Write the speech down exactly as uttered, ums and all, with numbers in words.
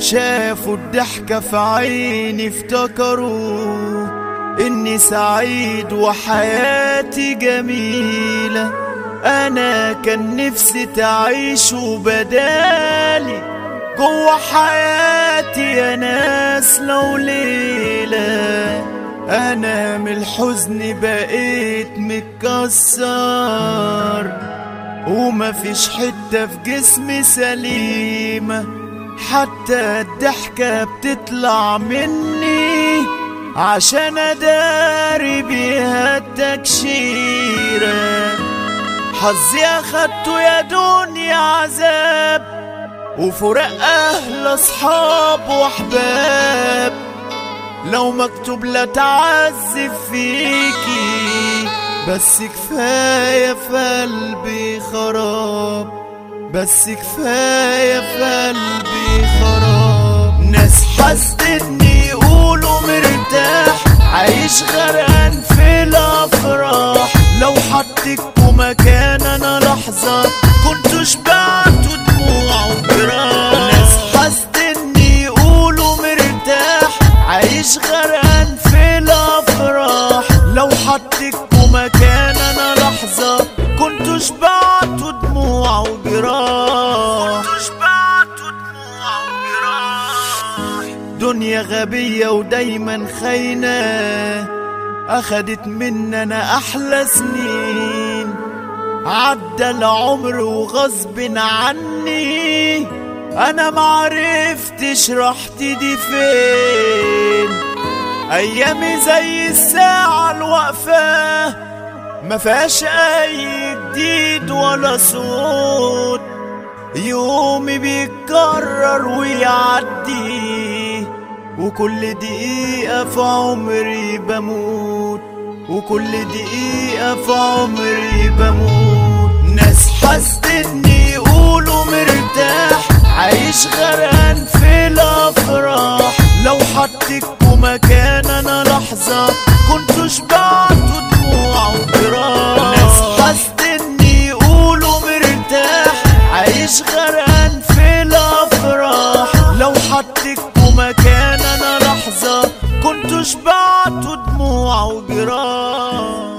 شافوا الضحكة في عيني افتكروا إني سعيد وحياتي جميلة. أنا كان نفسي تعيشوا بدالي جوا حياتي يا ناس لو ليلة. أنا من الحزن بقيت متكسر ومفيش حتة في جسمي سليمة، حتى الضحكة بتطلع مني عشان أداري بيها التكشيرة. حظي أخدته يا دنيا عذاب وفراق أهل أصحاب وأحباب. لو مكتوب لا تعذب فيكي بس كفاية في قلبي خراب، بس كفاية في قلبي خراب. ناس حسدني يقولوا مرتاح عايش غرقان في الأفراح. لو حطيتكوا مكان أنا لحظة كنتوا شبعتوا دموع وجراح. ناس حسدني يقولوا مرتاح عايش غرقان في الأفراح. لو حطيتكوا مكان أنا لحظة كنتوا شبعتوا دموع وجراح. كنتوا شبعتوا دموع وجراح. دنيا غبية ودايما خاينة أخدت مننا أحلى سنين. عدى العمر وغصب عني أنا معرفتش راحتي دي فين. أيامي زي الساعة الواقفة مفيهاش أي جديد ولا صوت. يومي بيتكرر ويعدي وكل دقيقة في عمري بموت، وكل دقيقة في عمري بموت. ناس حسدني يقولوا مرتاح عايش غرقان في الأفراح. لو حطيتكوا مكان أنا لحظة كنتوا شبعتوا دموع وجراح. ناس حسدني يقولوا مرتاح عايش غرقان في الأفراح. لو حطيتكوا مكان أنا لحظة كنتوا شبعتوا دموع وجراح.